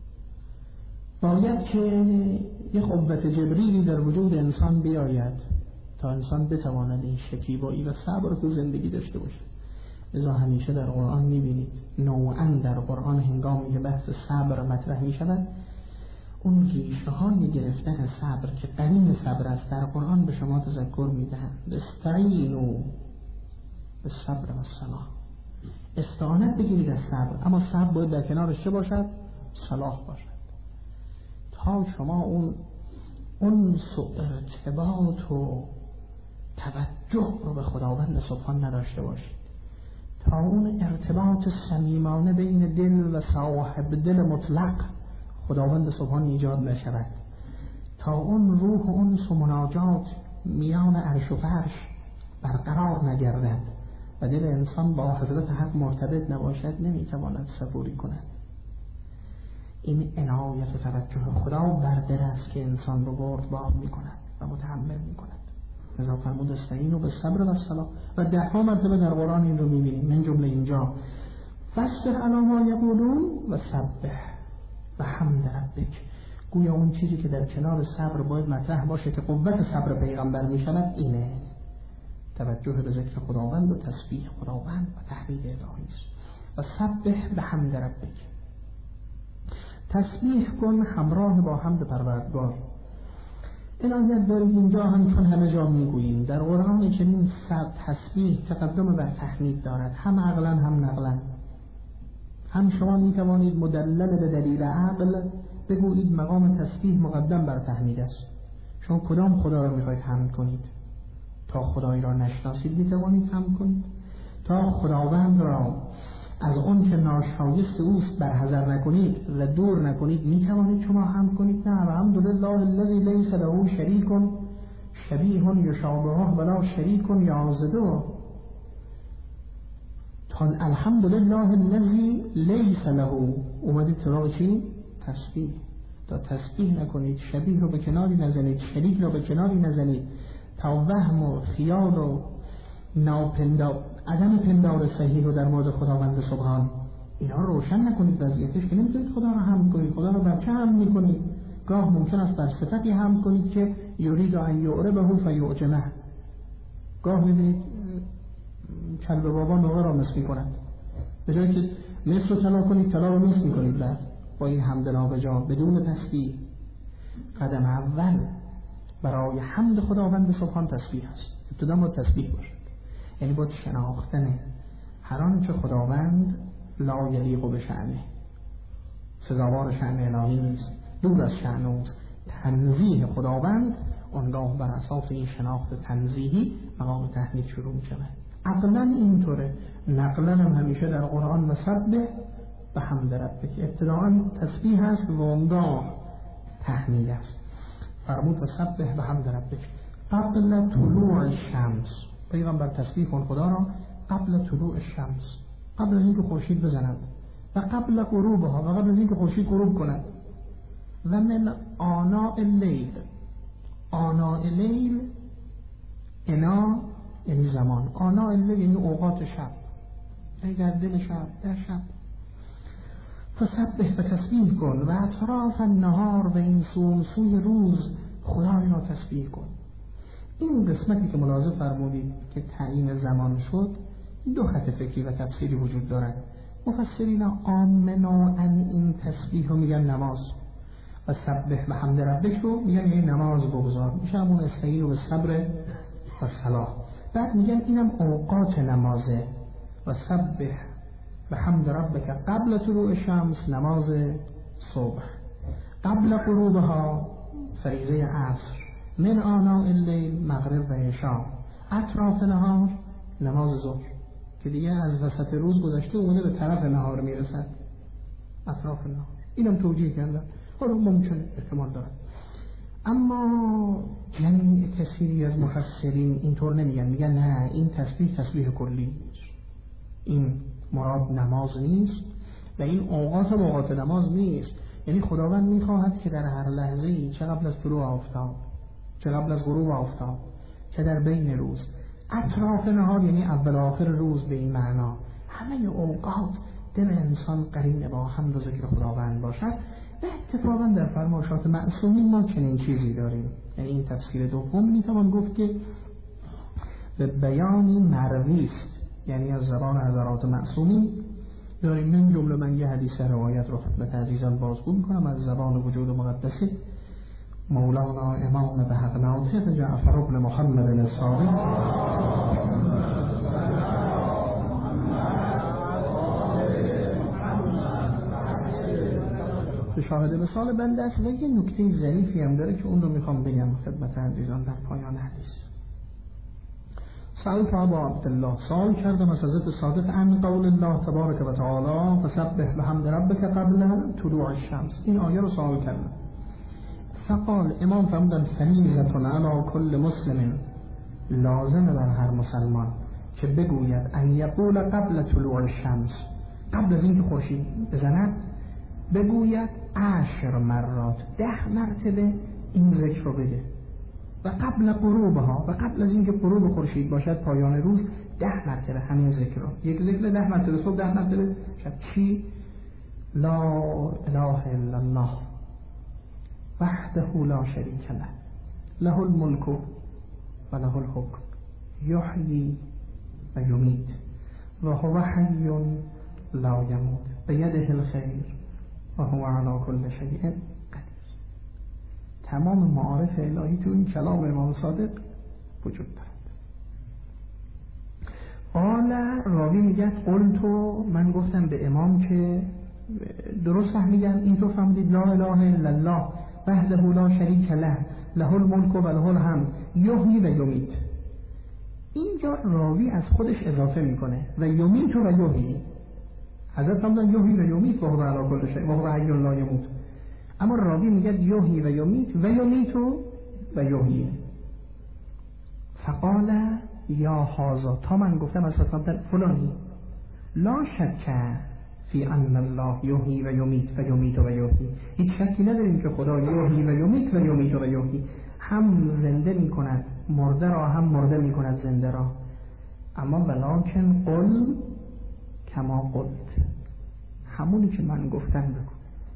باید که یک قوت جبریلی در وجود انسان بیاید تا انسان بتواند این شکیبایی و صبر تو زندگی داشته باشه. لذا همیشه در قرآن میبینید نوعاً در قرآن هنگامی که بحث صبر مطرح میشود، اون ریشه های گرفتن صبر که قرین صبر است در قرآن به شما تذکر میدهند. استعینوا بالصبر والصلاة، استعانت بگیرید از صبر، اما صبر باید در کنارش چه باشد؟ صلاح باشد. تا شما اون انس و ارتباط و توجه رو به خداوند سبحان نداشته باشید، تا اون ارتباط صمیمانه بین دل و صاحب دل مطلق خداوند سبحان ایجاد نشود، تا اون روح و انس و مناجات میان عرش و فرش برقرار نگردد و دل انسان با حضرت حق مرتبط نباشد، نمیتواند صبوری کند. این عنایت و توجه خدا بر دل است که انسان رو بردبار میکند و متحمل میکند. لذا فرمود استعینوا بالصبر والصلاة و 10 مرتبه در قرآن این رو میبینیم، من جمله اینجا فاصبر علی ما یقولون و سبح بحمد ربک. گویا اون چیزی که در کنار صبر باید مطرح باشه که قوت صبر پیغمبر میشود اینه، توجه به ذکر خداوند و تسبیح خداوند و تحمید الهی است. و سبح بحمد ربک، تسبیح کن همراه با حمد پروردگار. عنایت دارید اینجا هم چون همه جا میگوییم در قرآن چنین تسبیح تقدم بر تحمید دارد، هم عقلا هم نقلا. هم شما میتوانید مدلل به دلیل عقل بگویید مقام تسبیح مقدم بر تحمید است. شما کدام خدا را میخواید حمد کنید؟ تا خدایی را نشناسید میتوانید حمد کنید؟ تا خداوند را از اون که ناشایست اوست برحذر نکنید و دور نکنید میتوانید شما حمد کنید؟ نه. الحمدلله الذی لیس له شریک شبیه یشابهه ولا شریک یعضده. تا الحمدلله الذی لیس له اومدید سراغ چی؟ تسبیح. تا تسبیح نکنید، شبیه رو به کناری نزنید، شریک رو به کناری نزنید، تا وهم و خیال و عدم پندار صحیح رو در مورد خداوند سبحان اینا رو روشن نکنید وضعیتش، که نمیتونید خدا رو حمد کنید. خدا رو بر چه حمد میکنید؟ گاه ممکن است بر صفتی حمد کنید که یرید ان یعربه فیعجمه. گاه میبینید کلب بابا نوه را مس میکند، به جایی که مس رو طلا کنید طلا رو مس میکنید. بعد با این حمد نابجا بدون تسبیح. قدم اول برای حمد خداوند سبحان تسبیح است. ابتدا با تسبیح باشد، یعنی با شناختن هر آنچه خداوند لا یلیق به شأنه، سزاوار شأن الهی نیست، دور از شأن اوست. تنزیه خداوند اونگاه بر اساس این شناخت تنزیهی مقام تحمید شروع می شود. عقلا اینطوره، نقلا هم همیشه در قرآن و سبح به حمد ربک ابتداعا تسبیح است و اونگاه تحمید است. فرمود و سبح به حمد ربک قبل طلوع الشمس. پیغمبر تسبیح کن خدا را قبل طلوع الشمس، قبل از اینکه خورشید بزند، و قبل غروبها، و قبل از اینکه خورشید غروب کند، و من آناء اللیل. آناء اللیل، انا یعنی زمان، آناء اللیل یعنی اوقات شب، یعنی در دل شب، در شب. فسبح، و تسبیح کن، و اطراف النهار، و این سوی روز خدای را تسبیح کن. این قسمتی که ملاحظه فرمودید که تعیین زمان شد، 2 خط فکری و تفسیری وجود دارد. مفسرین عامه این تسبیح رو میگن نماز، و سبح به حمد ربک رو میگن یعنی نماز بگذار، میشه همون استعینوا بالصبر والصلاة. بعد میگن اینم اوقات نمازه، و سبح به حمد ربک قبل طلوع الشمس، نماز صبح، قبل غروبها فریضه عصر، من آناء اللیل مغرب و عشاء، اطراف نهار نماز ظهر که دیگه از وسط روز گذشته اومده به طرف نهار میرسد، اطراف نهار. اینم توجیه کردن، حالا ممکنه احتمال دارد، اما جمعی کثیری از مفسرین اینطور نمیگن، میگن نه، این تسبیح کلی نیست، این مراد نماز نیست و این اوقات نماز نیست. یعنی خداوند میخواهد که در هر لحظه‌ای، چه قبل از طلوع آفتاب، چه قبل از غروب آفتاب، چه در بین روز، اطراف نهار یعنی اول آخر روز، به این معنا همه اوقات دل انسان قرین با حمد و ذکر خداوند باشد. و اتفاقا در فرمایشات معصومین ما چنین چیزی داریم. یعنی این تفسیر دوم میتوان گفت که به بیانی مروی است، یعنی از زبان حضرات معصومین داریم. من جمله من یه حدیث روایت رو خدمت عزیزان بازگو میکنم از زبان وجود مقدس مولانا امام به حق ناطق جعفر بن محمد الصادق شاهد مثال بنده است و یه نکته ظریفی هم داره که اون رو میخوام بگم خدمت عزیزان در پایان حدیث. سألت ابا عبدالله، سوال کردم از حضرت صادق عن قول الله تبارک و تعالی فسبح بحمد ربک قبل طلوع الشمس. این آیه رو سوال کردم. فقال امام فرمودن فریضة علی کل مسلم، لازمه بر هر مسلمان که بگوید ان یقول قبل طلوع الشمس، قبل از اینکه خورشید بزند بگوید 10 مرات 10 مرتبه این ذکر رو بده و قبل غروبها و قبل از اینکه غروب خورشید باشد پایان روز 10 مرتبه همین ذکر رو. یک ذکر 10 مرتبه صبح 10 مرتبه شب. چی؟ لا اله الا الله وحده لا شریک له له الملک و له الحکم یحیی و یمیت و هو حی لا یموت بیده الخیر و هو علی کل شیء قدیر. تمام معارف الهی تو این کلام امام صادق وجود دارد. قال راوی میگه قلتو، من گفتم به امام که درست فهمیدم این تو فهمیدید لا اله الا الله وحده لا شریک له له الملک و له الحمد یحیی و یمیت. اینجا راوی از خودش اضافه میکنه و یمیت و یحیی. حضرت فرمودن یحیی و یمیت و هو علی کل شیء و هو حی لا یموت، اما راوی میگه یحیی و یمیت و یمیت و یحیی. فقال یا هذا، تا من گفتم از حضرت فلانی لا شک فی ان الله یحیی و یمیت و یمیت و یحیی، هیچ شکی نداریم که خدا یحیی و یمیت و یمیت و یحیی، هم زنده میکند مرده را هم مرده میکند زنده را. اما ولکن قل کما قلت، همونی که من گفتم بگو،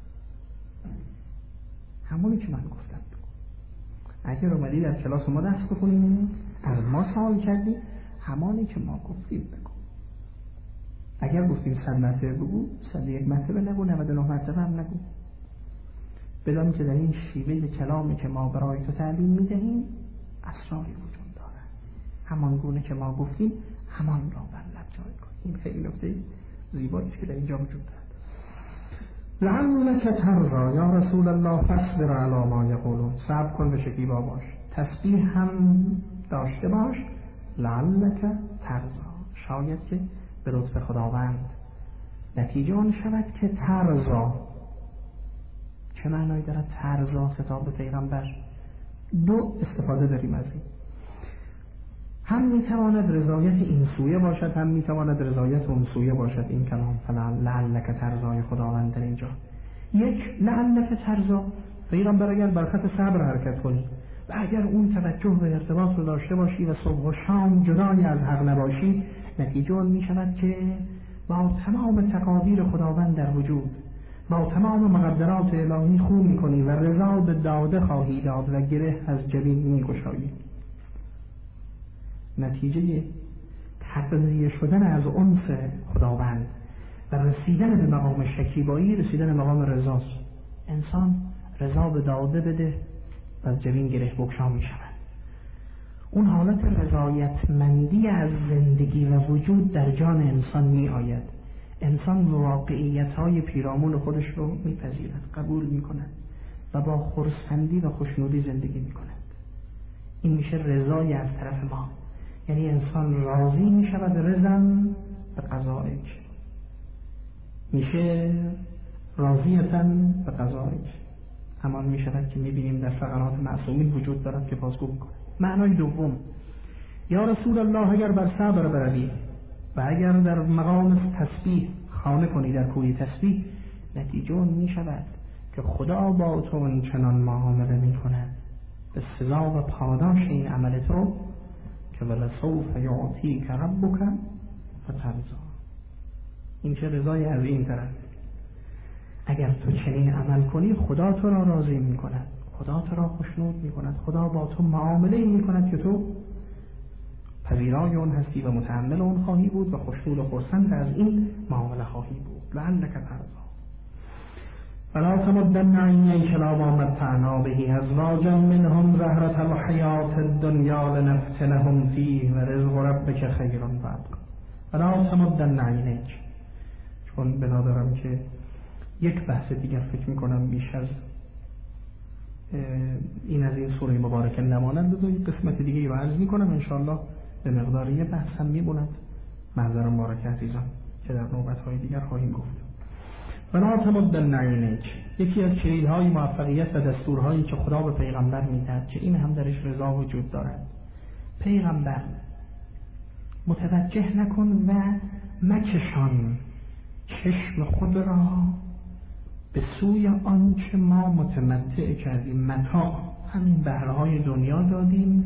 همونی که من گفتم بگو. اگر اومدی در کلاس ما درس بخونیم از ما سوال کردی، همانی که ما گفتیم بگو. اگر گفتیم 100 مرتبه بگو، 101 مرتبه نگو، 99 مرتبه هم نگو. بدان که در این شیوه کلامی که ما برای تو تعلیم میدهیم اسراری وجود دارد. همان گونه که ما گفتیم همان را بر لب جای کن. این خیلی نکته زیبایی است که در اینجا وجود دارد. لعلک ترضی یا رسول الله فاصبر علی ما یقولون، صبر کن و شکیبا باش، تسبیح هم داشته باش. لعلک ترضی، شاید که به لطف خداوند نتیجه آن شود که ترضا. چه معنایی دارد ترضا خطاب به پیغمبر؟ دو استفاده داریم از این. هم میتواند رضایت این سویه باشد، هم میتواند رضایت اون سویه باشد. این کلام لعلک ترضای خداوند در اینجا. یک، لعلک ترضا، پیغمبر اگر بر خط صبر حرکت کنی و اگر اون توجه و ارتباط رو داشته باشی و صبح و شام جدای از حق نباشی، نتیجه اون میشود که با تمام تقادیر خداوند در وجود، با تمام مقدرات الهی خو میکنی و رضا به داده خواهی داد و گره از جبین میگشایی. نتیجه تقضیه شدن از انس خداوند و رسیدن به مقام شکیبایی، رسیدن به مقام رضاست. انسان رضا به داده بده و از جبین گره بگشا می شود. اون حالت رضایتمندی از زندگی و وجود در جان انسان می آید. انسان واقعیت های پیرامون خودش رو می پذیرد، قبول می کند و با خرسندی و خوشنودی زندگی می کند. این میشه رضای از طرف ما، یعنی انسان راضی می شود رضا به قضایک، میشه راضیتن به قضایک. همان می شود که می بینیم در فقرات معصومین وجود دارد که بازگو می کند. معنای دوم، یا رسول الله اگر بر صبر بروی و اگر در مقام تسبیح خانه کنی در کوی تسبیح، نتیجه اون می شود که خدا با تو چنان معامله می کند به سزا و پاداش این عمل تو که ولسوف یعطیک ربک فترضی. این چه رضای از این طرف. اگر تو چنین عمل کنی خدا تو را راضی می کند، خدا تو را خوشنود می کند، خدا با تو معامله می کند که تو پذیرای اون هستی و متحمل اون خواهی بود و خوشحال و خرسند از این معامله خواهی بود. لعلک ترضی. ولا تمدن عینیک الی ما متعنا به ازواجا منهم زهرة الحیاة الدنیا لنفتنهم فیه و رزق ربک خیر و ابقی. ولا تمدن عینیک، چون بنا دارم که یک بحث دیگر فکر میکنم بیش از این از این سوره مبارکه نماند، دو قسمت دیگه رو عرض میکنم انشاءالله به مقدار یه بحث هم میبوند. معذر مبارک عزیزان که در نوبت‌های دیگر خواهیم گفت. ولا تمدن عینیک، یکی از کلیدهای موفقیت و دستورهایی که خدا به پیغمبر میدهد که این هم درش رضا وجود دارد. پیغمبر متوجه نکن و مکشان چشم خود را به سوی آنچه ما متمتع کردیم. متاع، همین بهره‌های دنیا دادیم،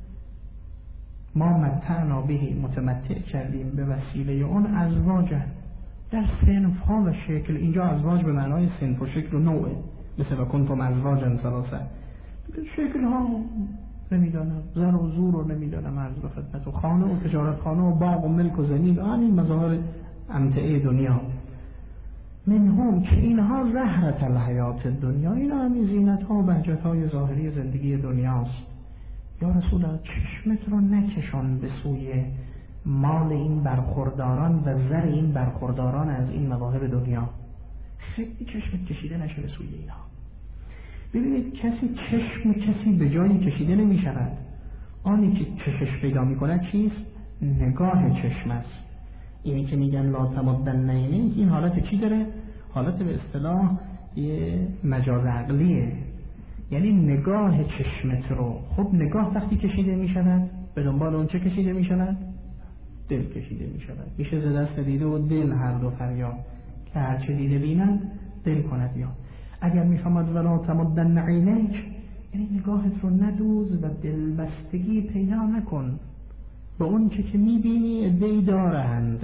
ما متعنا بهی، متمتع کردیم به وسیله اون ازواج در صنف‌ها و شکل. اینجا ازواج به معنای صنف و شکل و نوعه، مثل و کنتم ازواجا ثلاثه. شکل‌ها نمیدانم، زر و زور رو نمیدانم، عرض به خدمت، و خانه و تجارت خانه و باغ و ملک و زمین، همین مظاهر امتعه دنیا. منهم، که اینها زهرة الحیات دنیا، اینا همین زینت‌ها و بهجت‌های ظاهری زندگی دنیاست. یا رسول الله چشمت رو نکشان به سوی مال این برخورداران و زر این برخورداران از این مواهب دنیا. خیلی چشمت کشیده نشه به سوی اینا. ببینید چشم کسی به جایی کشیده نمی شود. آنی که چشش پیدا می کند چیست؟ نگاه چشم است. اینی که میگن لا تمدن عینیک، این حالت چی داره؟ حالت به اصطلاح یه مجاز عقلیه، یعنی نگاه چشمت رو. خب نگاه وقتی کشیده می شود به دنبال اون چه کشیده می شود؟ دل کشیده می شود. میشه ز دست دیده و دل هر دو فریاد، که هرچه دیده بیند دل کند یاد. اگر میفهمد ولا تمدن عینیک، یعنی نگاهت رو ندوز و دلبستگی پیدا نکن به اون که میبینی عده‌ای دارند،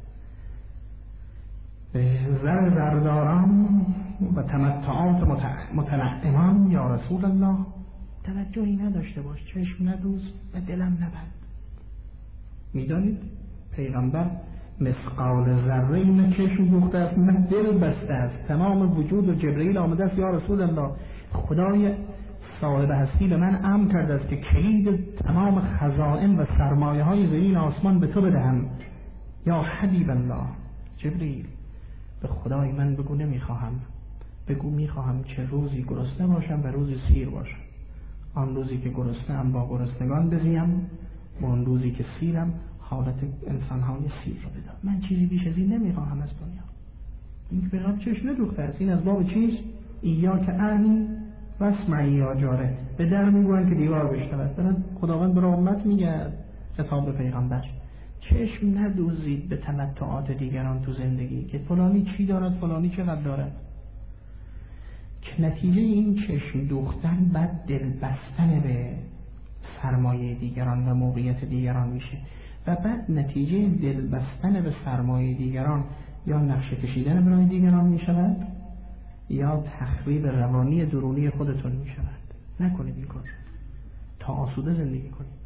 زرداران و تمتعات متنعمان. یا رسول الله توجهی نداشته باش، چشم ندوز و دلم نبند. میدانید پیغمبر مثقال ذره این چشم دوخته است، من دل بسته است، تمام وجود و جبرئیل آمده است یا رسول الله خدای صاحب هستی به من امر کرده است که کلید تمام خزائن و سرمایه های زمین آسمان به تو بدهم. یا حبیب الله جبرئیل به خدای من بگو نمیخواهم، بگو میخواهم که روزی گرسنه باشم و روزی سیر باشم. آن روزی که گرسنه ام با گرسنگان بزیم و آن روزی که سیرم حالت انسان‌های سیر رو بدم. من چیزی بیش از این نمیخواهم از دنیا. این پیغمبر چشم ندوخته است. این از باب چیست؟ ایاک اعنی واسمعی یا جاره، به در میگوین که دیوار بشنود. دارد خداوند برای امت میگه خطاب پیغمبر چشم ندوزید به تمتعات دیگران تو زندگی، که فلانی چی دارد، فلانی چقدر دارد، که نتیجه این چشم دوختن بعد دل بستن به سرمایه دیگران و موقعیت دیگران میشه، و بعد نتیجه دل بستن به سرمایه دیگران یا نقشه کشیدن برای دیگران میشود یا تخریب روانی درونی خودتون میشود. نکنید این کار، تا آسوده زندگی کنید.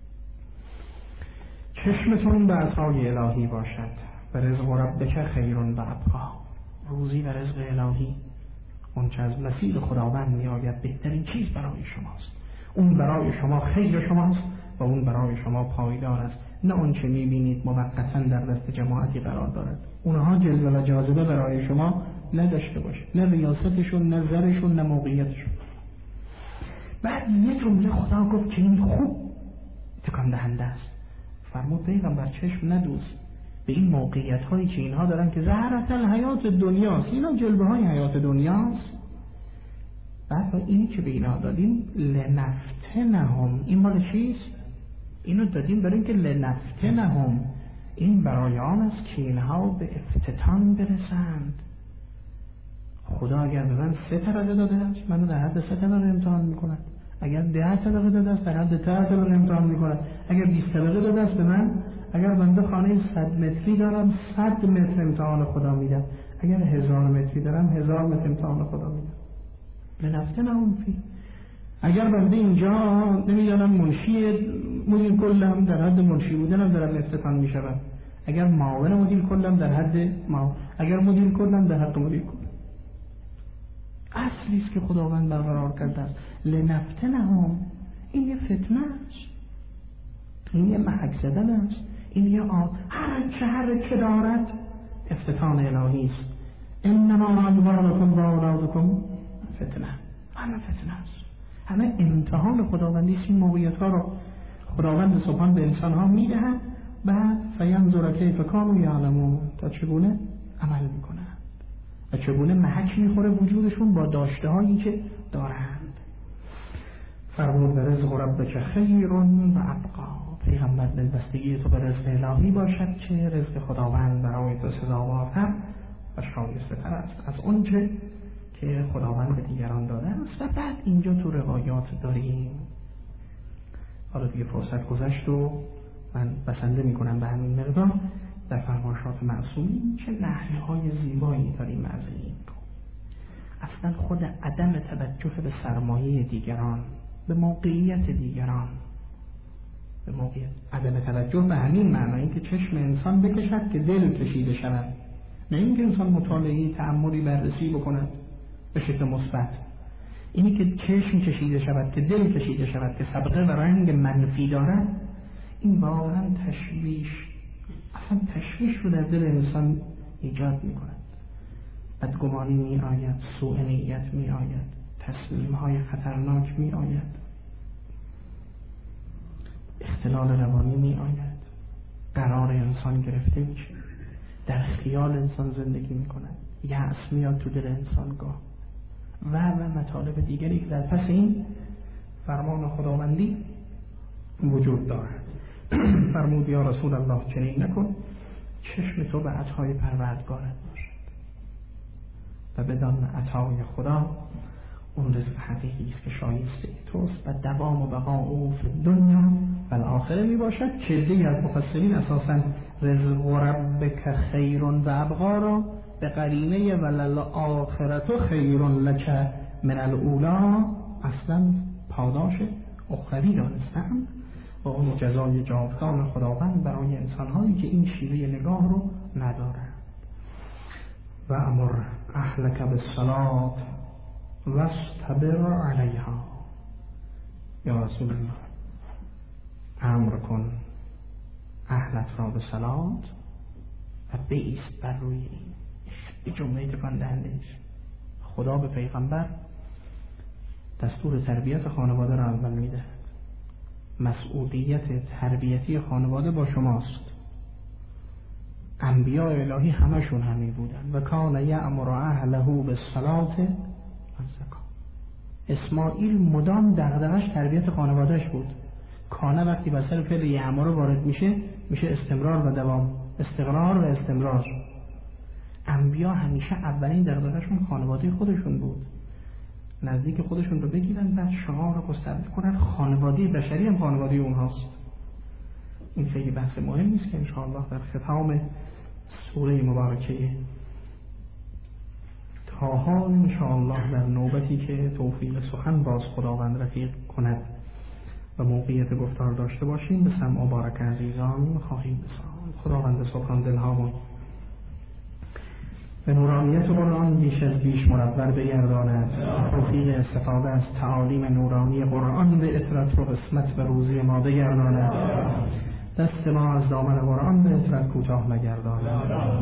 چشمتون به عطای الهی باشد و رزق ربک خیر و ابقی. روزی و رزق الهی، اون چه از مسیح خداوند میآید، بهترین چیز برای شماست. اون برای شما خیر شماست و اون برای شما پایدار است، نه اون چه میبینید موقتا در دست جماعتی قرار دارد. اونها جلوه و جاذبه برای شما نداشته باشه، نه ریاستشون، نه زرشون، نه موقعیتشون. بعد یه جمله خدا گفت که این خوب تکان دهنده است. فرمود پیغمبر چشم ندوز به این موقعیت هایی که اینها دارن که زهرة الحیات دنیاست، اینا جلوه های حیات دنیاست. بعد اینی که به اینا دادیم لنفتنهم، این مال چیست؟ اینو دادیم برای اینکه لنفتنهم، این برای آن است که اینها به افتتان برسند. خدا اگر به من 3 طبقه داده است، منو در حد 3 طبقه امتحان میکند. اگر 10 طبقه داده است، در حد 10 طبقه امتحان میکند. اگر 20 طبقه داده است به من، اگر بنده خانه 100 متری دارم 100 متر امتحان خدا میدم، اگر 1000 متری دارم 1000 متر امتحان خدا میدم. لنفتنهم فی. اگر بنده اینجا نمیدانم منشی مدیر کل هم در حد منشی بودن هم در افتتان می شود. اگر معاون مدیر کل هم در حد اگر مدیر کل هم در حد مدیر کل. اصلی است که خداوند برقرار کرده است. لنفتنهم، این یه فتنه است، این یه محک زدن است، این یه هر که دارد افتتان الهی است. انما اموالکم و اولادکم فتنه، همه فتنه است، همه امتحان خداوندی است. این موقعیت ها رو خداوند سبحان به انسان ها میدهد، بعد فینظر کیف کانوا یعلمون، تا چگونه عمل میکنند و چگونه محک میخوره وجودشون با داشته هایی که دارند. فرمود رزق ربک خیر و ابقا، پیغمبر دلبستگی تو به رزق الهی باشد که رزق خداوند برای تو سزاوارتر و شایسته تر است از اون چه که خداوند به دیگران داده است. و بعد اینجا تو روایات داریم، حالا دیگه فرصت گذشت و من بسنده میکنم به همین مقدار، در فرمایشات معصومین چه نحیهای زیبایی داریم از این. اصلا خود عدم توجه به سرمایه دیگران، به موقعیت دیگران، به موقعیت عدم توجه به همین معنی که چشم انسان بکشد که دل کشیده شود، نه اینکه انسان مطالعه تأملی بررسی بکند به شکل مثبت. اینی که چشم کشیده شود که دل کشیده شود که سابقه و رنگ منفی دارد، این واقعا اصلا تشویش رو در دل انسان ایجاد می کند. بدگمانی می آید، سوء نیت می آید، تصمیم های خطرناک می آید، اختلال روانی می آید، قرار انسان گرفته میشه، در خیال انسان زندگی می کند، یأس میاد تو دل انسان گاه و مطالب دیگری که در پس این فرمان خداوندی وجود دارد. فرمود یا رسول الله چنین نکن، چشم تو به عطای پروردگارت باشد و بدان عطای خدا اون رزق حقیقی است که شایسته توست و دوام و بقا او فی دنیا و الاخره می باشد. که دیگه از مفسرین اساسا رزق ربک خیر و ابقا را به قرینه وللآخرة خیر لک من الاولی اصلا پاداش اخروی دانستند و اون جزای جاودان خداوند برای انسان‌هایی که این شیوه نگاه رو ندارند. و امر اهلک بالصلاة واصطبر علیها، یا رسول الله امر کن اهلت را به صلات و بایست بر روی این جمله تکان دهنده است. خدا به پیغمبر دستور تربیت خانواده را اول میده. مسئولیت تربیتی خانواده با شماست. انبیاء الهی همشون همین بودن. و کان یأمر اهله بالصلاة والزکات. اسماعیل مدام دغدغش تربیت خانوادهش بود. کانه وقتی بسر فعل یأمر وارد میشه استمرار و دوام، استقرار و استمرار. انبیا همیشه اولین دغدغه‌شون خانواده خودشون بود، نزدیک خودشون رو بگیرن، بعد شعار رو گسترده کنن خانواده بشری هم خانواده اونهاست. این خیلی بحث مهمی است که انشاءالله در ختام سوره مبارکه طه انشاءالله در نوبتی که توفیق سخن باز خداوند رفیق کند و موقعیت گفتار داشته باشیم به سمع و بارک عزیزان خواهیم رساند. خداوند سبحان دلهامون به نورانیت قرآن بیش از بیش منور بگرداند، توفیق استفاده از تعالیم نورانی قرآن به اطرت و قسمت و روزی ما بگرداند، دست ما از دامن قرآن به اطرت کوتاه نگرداند.